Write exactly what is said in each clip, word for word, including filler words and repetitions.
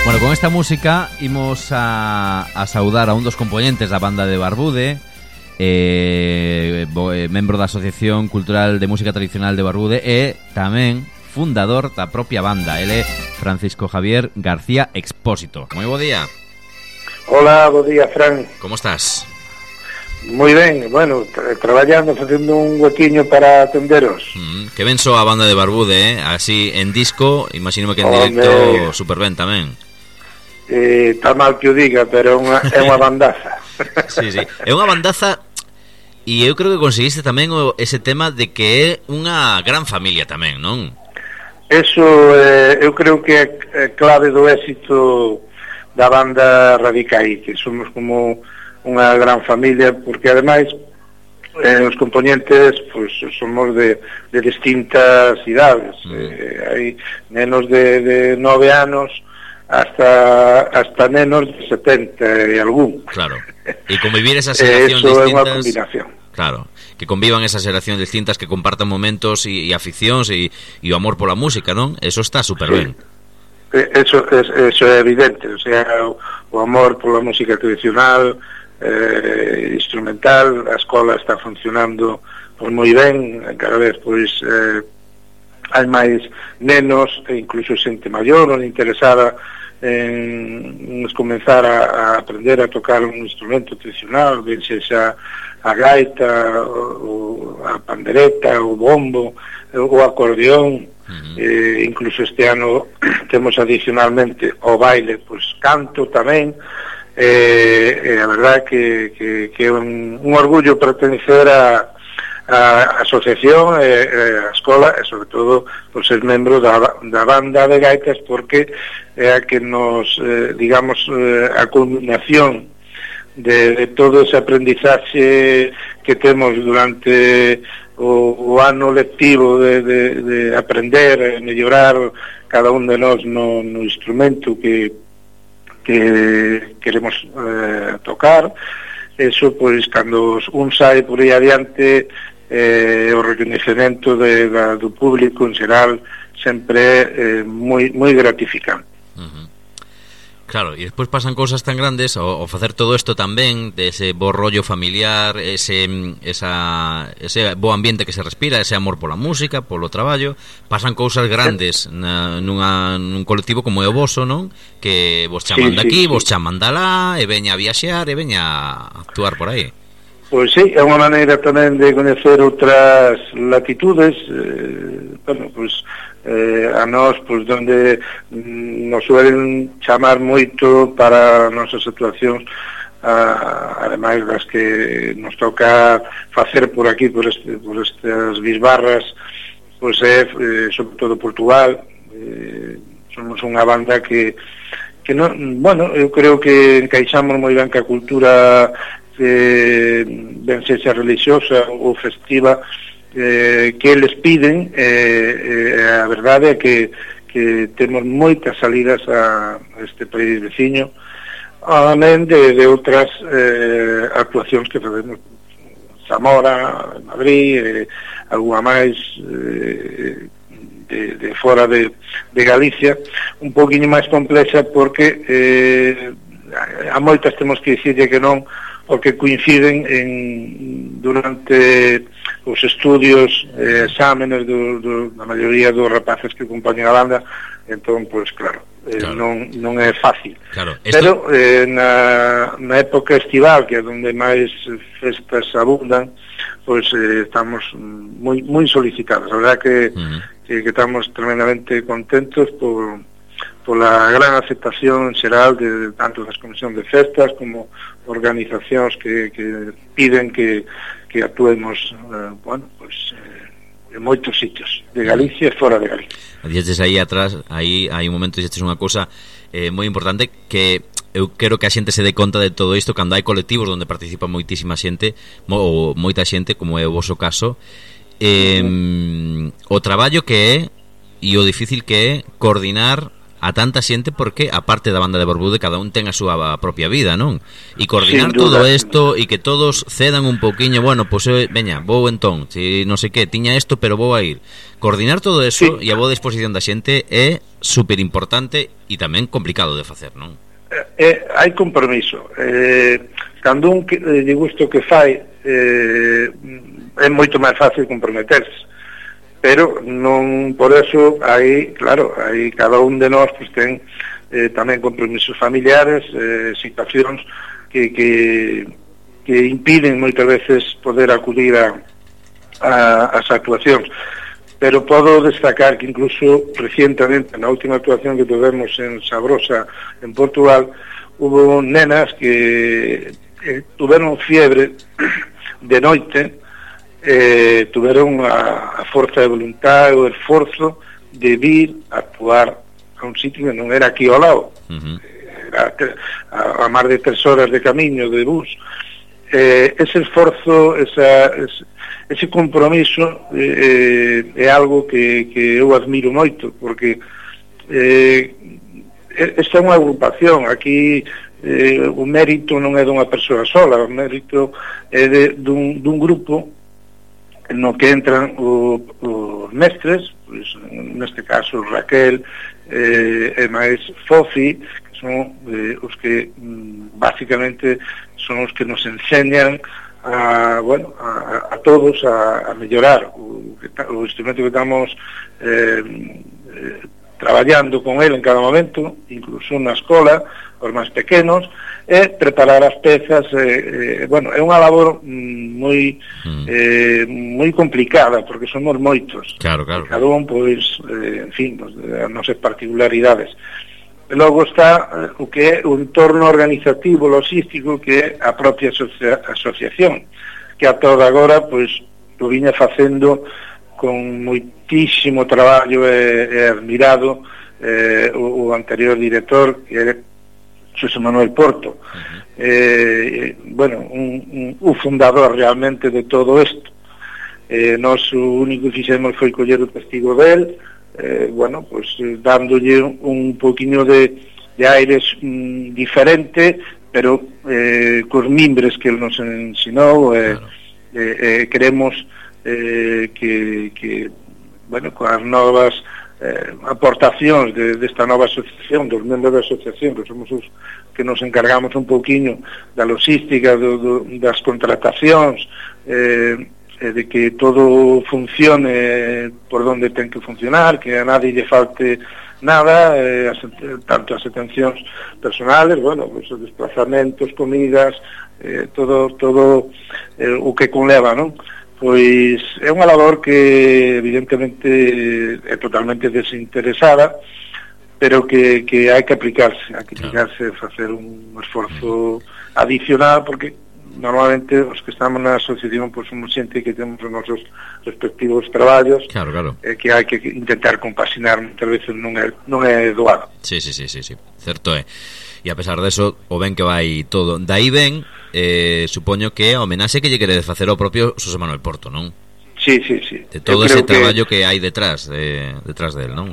Bueno, con esta música imos a, a saudar a un dos componentes da banda de Barbude, eh, bo, eh, membro da Asociación Cultural de Música Tradicional de Barbude e tamén fundador da propia banda. Ele é Francisco Javier García Expósito. Moi bo día. Hola, bo día, Fran. Como estás? Moi ben, bueno, tra traballando, facendo un huequiño para atenderos. Mm, que ben soa a banda de Barbude, eh? Así en disco, imagínome que en directo oh, super ben tamén. Eh, está mal que o diga, pero é unha, é unha bandaza. Sí, sí, é unha bandaza. E eu creo que conseguiste tamén o, ese tema de que é unha gran familia tamén, non? Eso eh, eu creo que é clave do éxito da banda Radicai, que somos como unha gran familia, porque ademais eh, os componentes pues, somos de, de distintas idades. Mm. Eh, hai nenos de, de nove anos hasta hasta nenos de setenta e algún. Claro. E convivir esas xeracións distintas. Eso é unha combinación. Claro, que convivan esas xeracións distintas, que compartan momentos e, e aficións e, e o amor pola música, non? Eso está super ben. Sí. Eso, eso é evidente, o sea, o, o amor pola música tradicional, eh, instrumental, a escola está funcionando pues, moi ben, cada vez pois eh, hai máis nenos e incluso xente maior ou interesada en comenzar a, a aprender a tocar un instrumento tradicional, ben sexa a gaita, o, a pandereta, o bombo, o acordeón. Uh-huh. eh, incluso este ano temos adicionalmente o baile, pues canto tamén. Eh, eh, a verdade que, que, que é un, un orgullo pertenecer a a asociación, eh, eh, a escola e sobre todo por ser membro da, da banda de gaitas, porque é a que nos, eh, digamos, eh, a culminación de, de todo ese aprendizaxe que temos durante o, o ano lectivo de, de, de aprender e mellorar cada un de nós no, no instrumento que, que queremos eh, tocar. Eso, pois, cando un sai por aí adiante, eh, o recoñecemento de, da, do público en xeral sempre é eh, moi, moi gratificante. Uh-huh. Claro, e despois pasan cousas tan grandes ao, ao facer todo isto tamén, de ese bo rollo familiar, ese, esa, ese bo ambiente que se respira, ese amor pola música, polo traballo. Pasan cousas grandes na, nunha, nun colectivo como é o voso, non? Que vos chaman sí, de aquí, sí, vos chaman de lá, e veña a viaxear, e veña a actuar por aí. Pois sí, é unha maneira tamén de coñecer outras latitudes, eh, bueno, pois eh, a nós, pois, donde mm, nos suelen chamar moito para nosas situacións, ah, ademais das que nos toca facer por aquí, por, este, por estas bisbarras, pois é, eh, sobre todo Portugal. Eh, somos unha banda que, que non, bueno, eu creo que encaixamos moi ben ca cultura eh, ben sexa religiosa ou festiva eh, que eles piden. eh, eh, a verdade é que, que temos moitas salidas a este país veciño, amén de, de outras eh, actuacións que facemos Zamora, Madrid, eh, alguna máis eh, de, de fora de, de Galicia, un poquinho máis complexa porque eh, a moitas temos que dicirlle que non, porque coinciden en, durante os estudios, eh, exámenes do, do, da maioría dos rapaces que acompañan a banda. Entón, pois claro, eh, claro. Non, non é fácil. Claro, esto... Pero eh, na, na época estival, que é onde máis festas abundan, pois eh, estamos moi, moi solicitados. A verdade que, uh-huh. que, que estamos tremendamente contentos por pola gran aceptación xeral de tanto das comisións de festas como organizacións que, que piden que, que actuemos eh, bueno, pues, eh, en moitos sitios de Galicia e fora de Galicia. Dixetes aí atrás, aí hai un momento dixetes unha cousa eh, moi importante, que eu quero que a xente se dé conta de todo isto cando hai colectivos onde participa moitísima xente, ou moita xente, como é o voso caso, eh, o traballo que é e o difícil que é coordinar a tanta xente porque a parte da banda de Borbude cada un ten a súa propia vida, non? E coordinar Sin duda, todo isto e que todos cedan un pouquiño, bueno, pois pues, veña, vou entón, si non sei que, tiña isto, pero vou a ir. Coordinar todo eso sí. E a boa disposición da xente é super importante e tamén complicado de facer, non? Eh, hai compromiso. Eh, cando un que, eh, lle gusto que fai, eh, é moito máis fácil comprometerse. Pero non por eso hai, claro, hai cada un de nós pues, ten eh, tamén compromisos familiares, eh, situacións que, que, que impiden moitas veces poder acudir a, a, as actuacións. Pero podo destacar que incluso recientemente, na última actuación que tivemos en Sabrosa, en Portugal, hubo nenas que eh, tuveron fiebre de noite, eh, tuveron a, a forza de voluntad o esforzo de vir a actuar a un sitio que non era aquí ao lado. Uh-huh. Era a, a máis de tres horas de camiño de bus. Eh, ese esforzo, esa, ese, ese compromiso eh, é algo que, que eu admiro moito, porque eh, esta é unha agrupación. Aquí eh, o mérito non é dunha persoa sola, o mérito é de, dun, dun grupo no que entran o, os mestres, pois, neste caso Raquel eh, e máis Fofi, que son eh, os que mm, basicamente son os que nos enseñan a, bueno, a, a todos a, a mellorar o, o instrumento que estamos eh, eh, traballando con ele en cada momento, incluso na escola, os máis pequenos, e preparar as pezas. Eh, eh, bueno, é unha labor mm, moi mm. eh, moi complicada, porque somos moitos. Claro, claro. Cada un, pois, eh, en fin, nos, as nosas particularidades. E logo está eh, o que é o entorno organizativo, logístico, que é a propia asocia asociación, que a toda agora, pois, o viña facendo con moitísimo traballo e, e admirado eh, o, o anterior director, que era Xosé Manuel Porto. Uh-huh. eh, bueno, un, un, un fundador realmente de todo isto. Eh, nós o único que fixemos foi coller o testigo del, eh, bueno, pues dándolle un, un poquinho de, de aires mm, diferente, pero eh, cos mimbres que ele nos ensinou, eh, claro. eh, eh, queremos eh, que, que, bueno, coas novas eh, aportacións de, desta nova asociación, dos membros da asociación, que somos os que nos encargamos un pouquiño da logística, do, do, das contratacións, eh, de que todo funcione por donde ten que funcionar, que a nadie lle falte nada, eh, as, tanto as atencións personales, bueno, pues, os desplazamentos, comidas, eh, todo todo eh, o que conleva, non? Pois é unha labor que evidentemente é totalmente desinteresada, pero que, que hai que aplicarse, hai que aplicarse, facer un esforzo adicional, porque normalmente os que estamos na asociación pois somos xente que temos os nosos respectivos traballos, claro, claro. Eh, que hai que intentar compaxinar, muitas veces non é, non é doado. Sí, sí, sí, sí, sí, certo é. E a pesar deso, o ben que vai todo. Daí ben, eh, supoño que a homenaxe que lle queredes facer ao propio Xosé Manuel Porto, non? Sí, sí, sí. De todo ese traballo que... que hai detrás de, detrás del, non?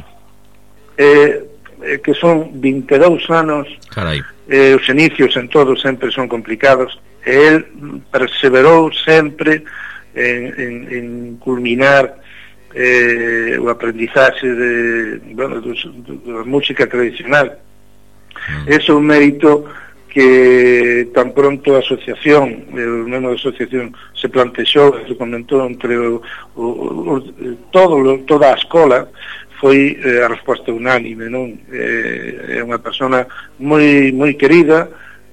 Eh, eh, que son vinte e dous anos. Carai. Eh, os inicios en todo sempre son complicados. El perseverou sempre en, en, en culminar eh, o aprendizaxe de, bueno, da música tradicional. Mm. Ese é un mérito que tan pronto a asociación, o membro da asociación se plantexou, se comentou entre o, o, o, todo, toda a escola, foi eh, a resposta unánime, non? Eh, é unha persona moi moi querida,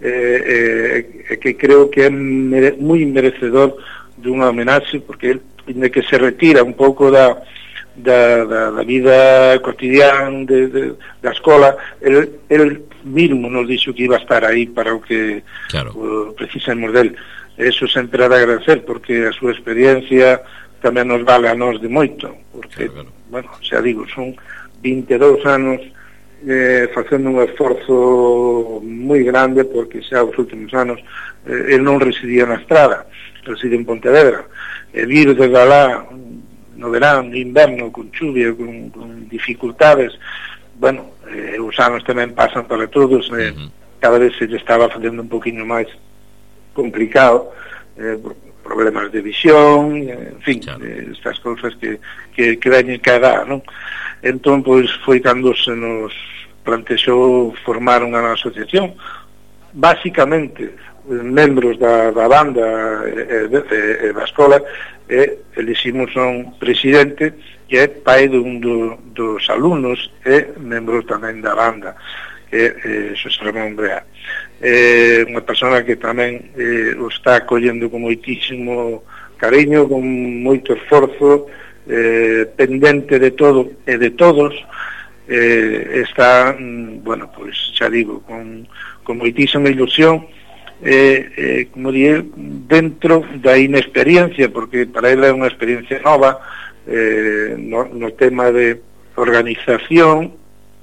Eh, eh, que creo que é mere, moi merecedor dunha homenaxe, porque ele, de que se retira un pouco da, da, da, da vida cotidiana de, de, da escola, el, el mismo nos dixo que iba a estar aí para o que claro. o, precisamos del. Eso sempre ha de agradecer, porque a súa experiencia tamén nos vale a nós de moito, porque, claro, claro. bueno, xa digo, son vinte e dous anos Eh, facendo un esforzo moi grande, porque xa os últimos anos eh, ele non residía na estrada, reside en Pontevedra, e vir desde alá no verán, no inverno, con chuvia, con, con dificultades, bueno, eh, eu os anos tamén pasan para todos, eh, uh-huh. cada vez se lle estaba facendo un poquinho máis complicado, eh, problemas de visión, en fin, claro. eh, estas cousas que, que, que veñen cada ano. Entón, pois, foi cando se nos plantexou formar unha asociación, basicamente membros da, da banda e, e, e da escola, e eliximos un presidente que é pai dun do, dos alumnos e membros tamén da banda, que é eh, Xosé Ramón Brea. É unha persona que tamén eh, o está acollendo con moitísimo cariño, con moito esforzo, eh, pendente de todo e de todos, eh, está, bueno, pois xa digo, con, con moitísima ilusión, eh, eh, como diré, dentro da inexperiencia, porque para ela é unha experiencia nova, eh, no, no tema de organización,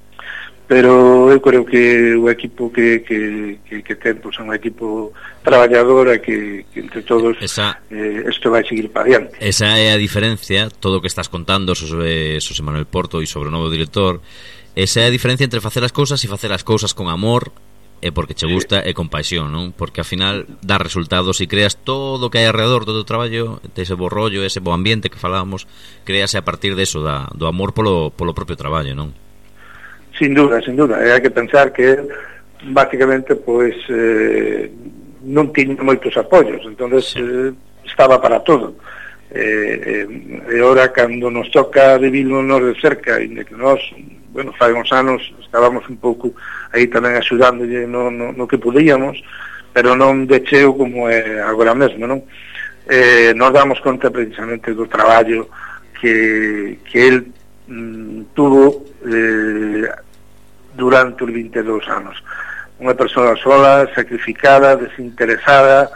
pero eu creo que o equipo que, que, que, que ten, pois, é un equipo traballador e que, que entre todos esa, eh, isto vai seguir para adiante. Esa é a diferencia, todo o que estás contando sobre Xosé Manuel Porto e sobre o novo director, esa é a diferencia entre facer as cousas e facer as cousas con amor e porque che gusta, sí, e con paixón, non? Porque ao final dá resultados e creas todo o que hai alrededor, todo o traballo, ese bo rollo, ese bo ambiente que falábamos, crease a partir de eso, da, do amor polo, polo propio traballo, non? Sin duda, sin duda, e hai que pensar que basicamente pois eh, non tiña moitos apoios, entonces sí. eh, estaba para todo, eh, eh, e ora cando nos toca vivirlo nos de cerca, e que nós, bueno, fai uns anos estábamos un pouco aí tamén axudándolle no, no, no que podíamos, pero non de cheo como é agora mesmo, non? Eh, nos damos conta precisamente do traballo que, que el mm, tuvo eh, durante os vinte e dous anos. Unha persoa sola, sacrificada, desinteresada,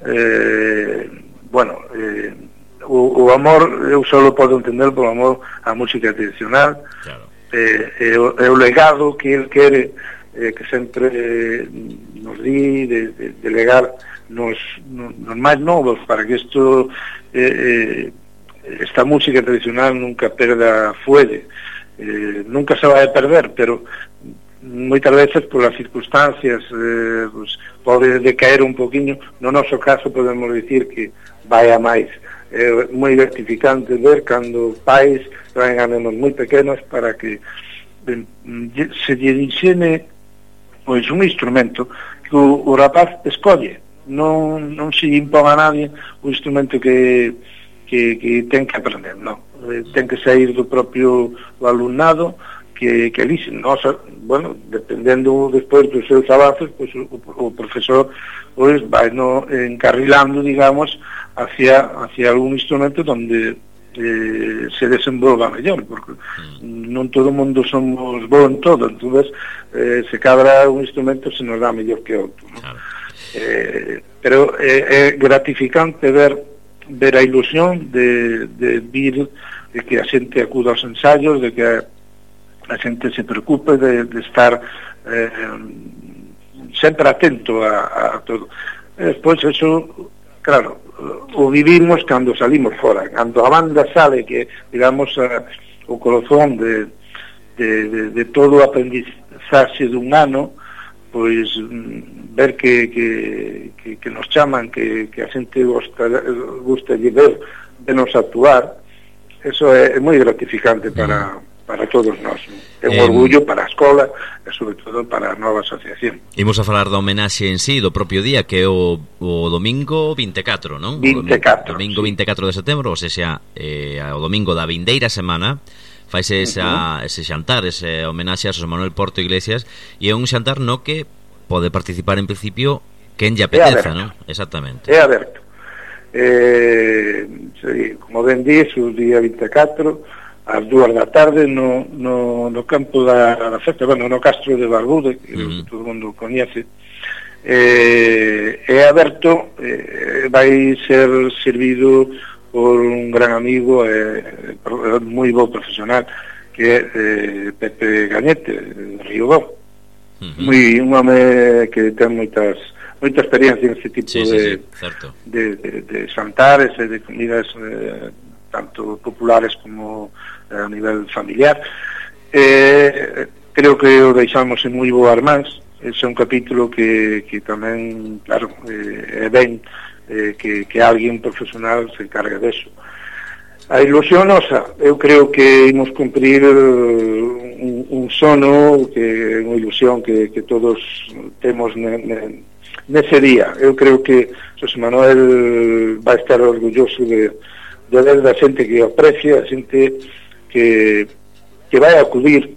eh, bueno, eh, o, o amor, eu só podo entender polo amor á música tradicional, claro. eh, e, o, e o legado que el quere, eh, que sempre eh, nos di, de, de, de legar nos, nos máis novos, para que isto, eh, eh, esta música tradicional nunca perda fuelle. Eh, nunca se vai a perder, pero moitas veces polas circunstancias eh, pues, pode decaer un poquinho. No noso caso podemos dicir que vai a máis. É eh, moi gratificante ver cando pais traen a nenos moi pequenos para que eh, se lle enxene pois un instrumento que o, o rapaz escolle, non, non se impón a nadie o instrumento que, que, que ten que aprender, non. Ten que sair do propio do alumnado que, que elixen. Nos, bueno, dependendo despois dos seus avances, pois o, o profesor pois vai no encarrilando, digamos, hacia, hacia algún instrumento donde eh, se desenvolva mellor, porque non todo o mundo somos bo en todo, entonces eh, se cadra un instrumento se nos dá mellor que outro, ¿no? Claro. Eh, pero é eh, gratificante ver ver a ilusión de, de vir, de que a xente acuda aos ensaios, de que a, a xente se preocupe de, de estar eh, sempre atento a, a todo. E despois, eso, claro, o vivimos cando salimos fora, cando a banda sale, que, digamos, a, o colofón de, de, de, de todo o aprendizaxe dun ano, pois ver que, que, que, que nos chaman, que, que a xente gosta, gusta de ver, de nos actuar, eso é, é moi gratificante para, para todos nós, ¿no? É un eh, orgullo para a escola e sobre todo para a nova asociación. Imos a falar da homenaxe en sí, do propio día, que é o, o domingo vinte e catro, non? vinte e catro, domingo sí. vinte e catro de setembro, ou seja, eh, o domingo da vindeira semana, faise esa, uh-huh. ese xantar, ese homenaxe a Xosé Manuel Porto Iglesias, e é un xantar no que pode participar en principio quen lle apeteza, non? Exactamente. É aberto. Eh, sí, como ben dís, o día vinte e catro, ás dúas da tarde, no, no, no campo da, da festa, bueno, no Castro de Barbude, que uh-huh. todo o mundo coñece, eh, é aberto, eh, vai ser servido por un gran amigo e eh, moi bo profesional, que é eh, Pepe Gañete, de Riobón. Uh-huh. Moi, un home que ten moitas moita experiencia neste tipo sí, de, sí, sí, de, de, de xantares e de comidas eh, tanto populares como eh, a nivel familiar. Eh, creo que o deixamos en moi boas mans. Ese é un capítulo que, que tamén, claro, eh, é ben eh, que, que alguén profesional se encargue deso. A ilusión nosa, eu creo que imos cumprir un, un sono, que é unha ilusión que, que todos temos ne, ne, nese día. Eu creo que Xosé Manuel vai estar orgulloso de, de ver da xente que o aprecia, a xente que, que vai acudir.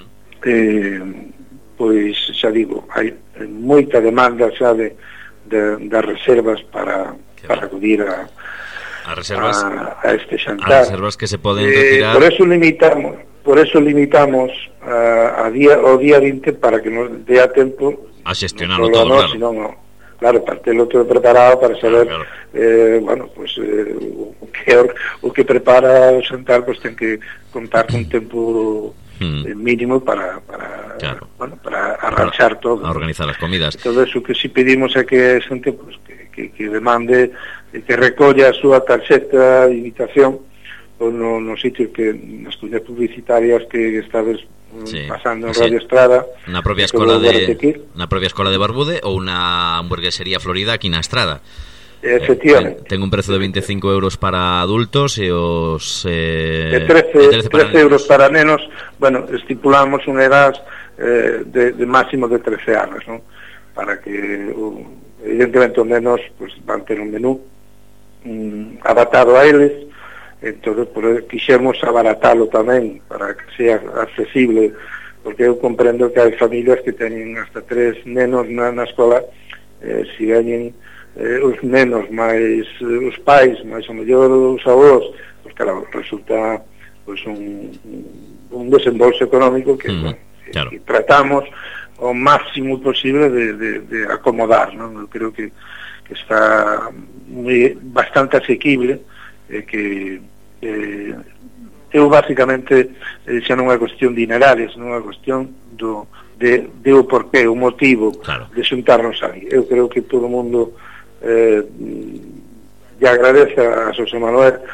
Eh, pois xa digo, hai moita demanda xa de, de, das reservas para, para acudir a As reservas, a, a este xantar. As reservas que se poden eh, retirar. Por eso limitamos, por eso limitamos a, a día, o día vinte para que nos dé a tempo a xestionarlo todo, no, claro. Sino, no, claro, para terlo todo preparado para saber, claro, claro. Eh, bueno, pues eh, o que o que prepara o xantar, pues ten que contar con un tempo hmm. mínimo para para claro. bueno, para arranxar para, todo. A organizar as comidas. Todo eso que si pedimos é que xente pues, que, que, que demande, que recolla a súa tarxeta de invitación ou no, no sitio que nas cuñas publicitarias que estades sí, pasando en sí. Radio Estrada, na propia escola de na propia escola de Barbude ou na hamburguesería Florida aquí na Estrada. Efectivamente. Eh, ten un prezo de veinticinco euros para adultos e os eh, de trece, trece euros para nenos. Bueno, estipulamos unha edad eh, de, de máximo de trece anos, ¿no? Para que o, evidentemente os nenos pues, van ter un menú mm, adaptado a eles. Entón, por quixemos abaratalo tamén para que sea accesible, porque eu comprendo que hai familias que teñen hasta tres nenos na, na escola, eh, si veñen eh, os nenos máis eh, os pais, máis o mellor os avós, pues claro, resulta pues, un, un desembolso económico que, mm, bueno, claro. que tratamos o máximo posible de, de, de acomodar, ¿no? Eu creo que, que está muy, bastante asequible, eh, que eh, eu basicamente eh, xa non é cuestión de dinerarias, non é cuestión do, de, de o porqué, o motivo claro. de xuntarnos aí. Eu creo que todo o mundo eh, lle agradece a Xosé Manuel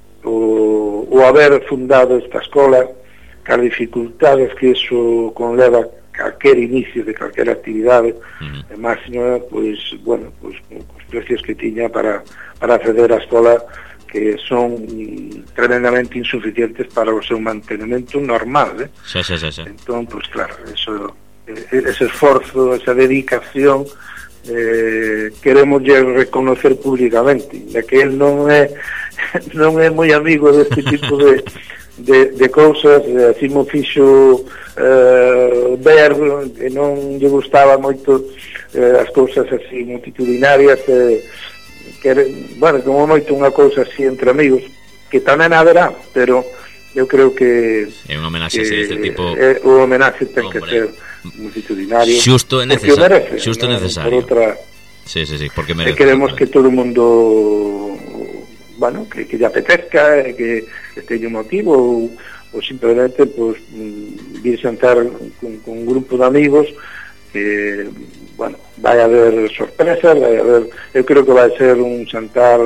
o, o haber fundado esta escola, que as dificultades que iso conleva calquer inicio de calquer actividade, uh-huh. e máximo, pois, bueno, pois, os precios que tiña para, para acceder á escola, que son tremendamente insuficientes para o seu mantenimento normal, eh? Sí, sí, sí, sí. Entón, pues claro, eso, ese esforzo, esa dedicación, eh, queremos reconocer públicamente, ya que él non é non é moi amigo deste tipo de de, de cousas, así mo fixo eh, ver que non lle gustaba moito eh, as cousas así multitudinarias, eh, que, bueno, como moito unha cousa así entre amigos, que tamén haberá, pero eu creo que é un homenaxe así deste tipo. É, o homenaxe ten Hombre. que ser multitudinario. Xusto e necesario. Xusto e necesario. Por outra, sí, sí, sí, porque merece. Queremos que todo o mundo, bueno, que, que lle apetezca, que, que teña un motivo ou, ou simplemente pues, vir xantar con, con un grupo de amigos que, bueno, vai haber sorpresas, vai haber, eu creo que vai ser un xantar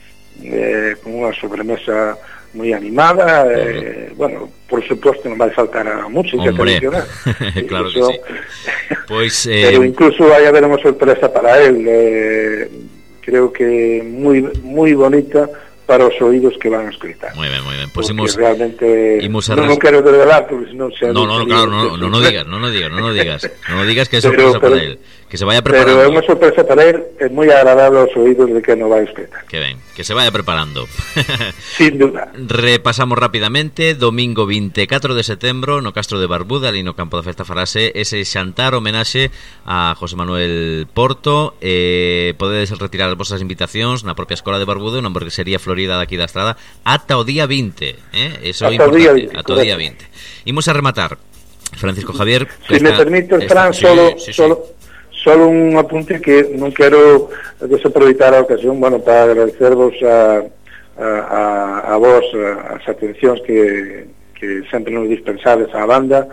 eh, con unha sobremesa moi animada, eh, bueno, por suposto non vai faltar a música tradicional. Claro que sí. Pois, eh... pero incluso vai haber unha sorpresa para él, eh, creo que moi moi bonita para os oídos que van a escoitar. Moi ben, moi ben. Pois imos realmente imos a res... non, non quero revelar porque senón se No, no, claro, no, no, no digas, no, no digas, no, no digas. Non no digas que é sorpresa pero, para él, que se vaya preparando. Pero é unha sorpresa para él, é moi agradable aos oídos de que non vai a escoitar. Que ben, que se vaya preparando. Sin duda. Repasamos rapidamente, domingo vinte e catro de setembro no Castro de Barbuda, ali no campo da festa farase ese xantar homenaxe a José Manuel Porto. Eh, podedes retirar as vosas invitacións na propia escola de Barbuda, unha hamburguesería Florida daqui da Estrada, ata o día vinte, eh? Eso é importante, ata o día vinte. Imos a rematar, Francisco Javier. Si me permite, Fran, solo, sí, sí, solo, sí. solo un apunte que non quero desaproveitar a ocasión, bueno, para agradecervos a, a, a, a vos as atencións que, que sempre nos dispensades á banda,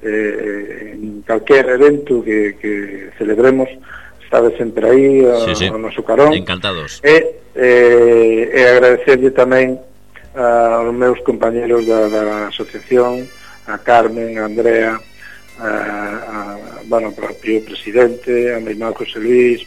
eh, en calquer evento que, que celebremos, estade sempre aí ao sí, sí. noso carón. Encantados. E, eh, e agradecerlle tamén aos meus compañeros da, da asociación, a Carmen, a Andrea, a, a bueno, propio presidente, a mi irmán José Luis.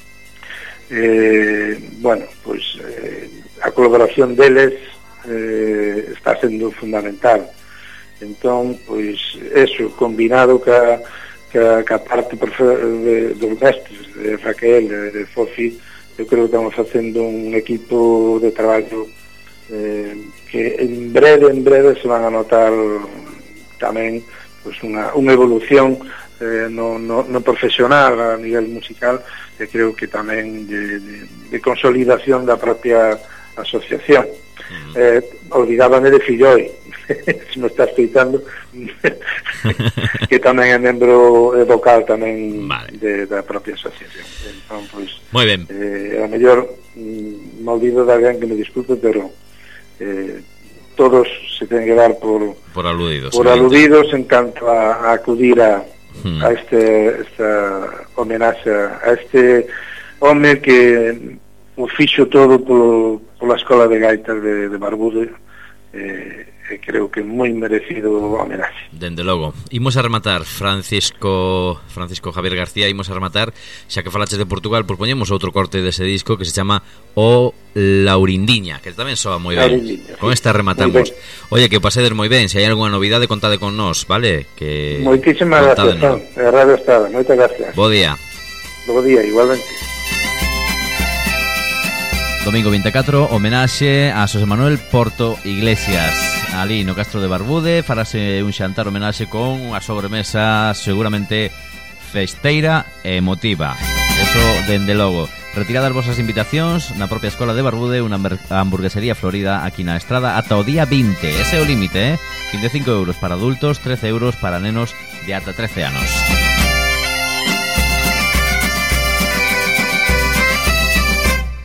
Eh, bueno, pois eh, a colaboración deles eh, está sendo fundamental. Entón, pois, eso, combinado ca, ca, ca parte de, dos mestres, de Raquel, de, de Fofi, eu creo que estamos facendo un equipo de traballo eh, que en breve, en breve se van a notar tamén pues, unha, unha evolución eh, no, no, no profesional a nivel musical, e creo que tamén de, de, de consolidación da propia asociación. Mm. Eh, olvidábame de Filloi, se me está escoitando, que tamén é membro vocal tamén vale. de, da propia asociación. Entón, pois, moi ben. Eh, a mellor mm, me olvido de alguén que me disculpe, pero eh, todos se ten que dar por por aludidos, por aludidos en canto a, a acudir a, hmm. a este esta homenaxe a este home que o fixo todo polo, pola Escola de Gaitas de, de Barbude, eh, e creo que moi merecido homenaxe. Dende logo. Imos a rematar, Francisco Francisco Javier García, imos a rematar, xa que falaches de Portugal, pois poñemos outro corte dese disco que se chama O Laurindiña, que tamén soa moi ben. Con esta rematamos. Oye, que pasedes moi ben, se hai algunha novidade contade con nós, vale? Que moitísimas gracias, Tom, a Radio Estrada, moitas gracias. Bo día. Bo día, igualmente. Domingo vinte e catro, homenaxe a Xosé Manuel Porto Iglesias. Ali no Castro de Barbude farase un xantar homenaxe con unha sobremesa seguramente festeira e emotiva. Eso dende logo. Retiradas vosas invitacións na propia Escola de Barbude, unha hamburguesería florida aquí na Estrada ata o día vinte. Ese é o límite, eh? vinte e cinco euros para adultos, trece euros para nenos de ata trece anos.